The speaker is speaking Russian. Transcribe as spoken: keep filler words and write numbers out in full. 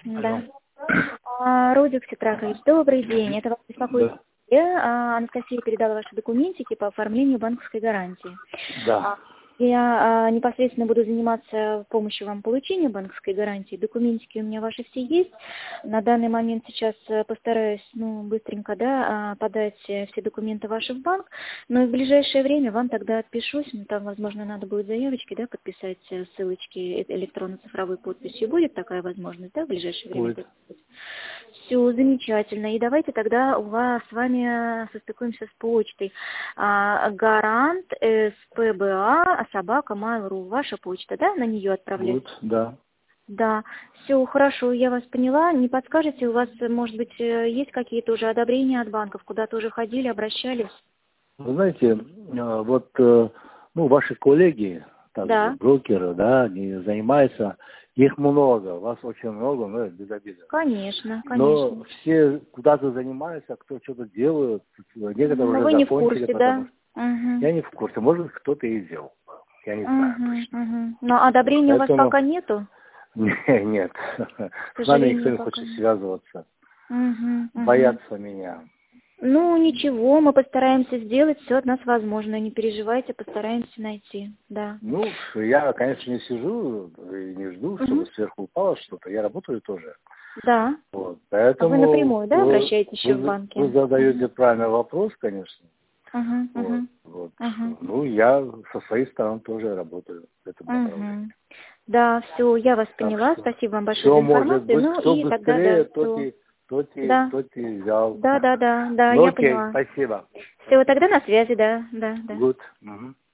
Да. А, Рудик Ситракович, добрый день. Это вас беспокоит. Да. Я, Анастасия передала ваши документики по оформлению банковской гарантии. Да. Я а, непосредственно буду заниматься помощью вам получения банковской гарантии. Документики у меня ваши все есть. На данный момент сейчас э, постараюсь, ну, быстренько, да, а, подать э, все документы ваши в банк. Но и в ближайшее время вам тогда отпишусь. Ну, там, возможно, надо будет заявочки, да, подписать э, ссылочки э- электронно-цифровой подписью. Будет такая возможность, да, в ближайшее время? Будет. Все замечательно. И давайте тогда у вас с вами состыкуемся с почтой. А, гарант СПБА собака mail.ru. Ваша почта, да? На нее отправлять? Будет, да. Да. Все хорошо, я вас поняла. Не подскажете, у вас, может быть, э, есть какие-то уже одобрения от банков? Куда-то уже ходили, обращались? Вы знаете, э, вот, э, ну, ваши коллеги, также Да. брокеры, да, они занимаются, их много, вас очень много, но без обиды. Конечно, Но конечно. все куда-то занимаются, кто что-то делает, некоторые Но уже вы не в закончили, курсе, потому да? что Угу. я не в курсе, может кто-то и сделал, я не знаю точно. Угу, угу. Но одобрения у вас Поэтому пока нету? нет, К с нами никто сожалению, не пока хочет нет. связываться, Угу, угу. боятся меня. Ну, ничего, мы постараемся сделать все от нас возможное. Не переживайте, постараемся найти, да. Ну, я, конечно, не сижу и не жду, чтобы Угу. сверху упало что-то. Я работаю тоже. Да. Вот. А вы Поэтому напрямую, да, вы, обращаетесь еще в вы, вы банке? задаете Угу. правильный вопрос, конечно. Угу, Вот. угу. Вот. Угу. Ну, я со своей стороны тоже работаю в этом направлении. Угу. Да, все, я вас Так поняла. что Спасибо вам большое за все может информацию. быть. Ну Кто и тогда, да, быстрее, тот все. и, тот и, Да. тот и взял. Да, да, да, да, Ну, я окей, поняла. спасибо. Все, тогда на связи, да, да, да. Good. Мгм.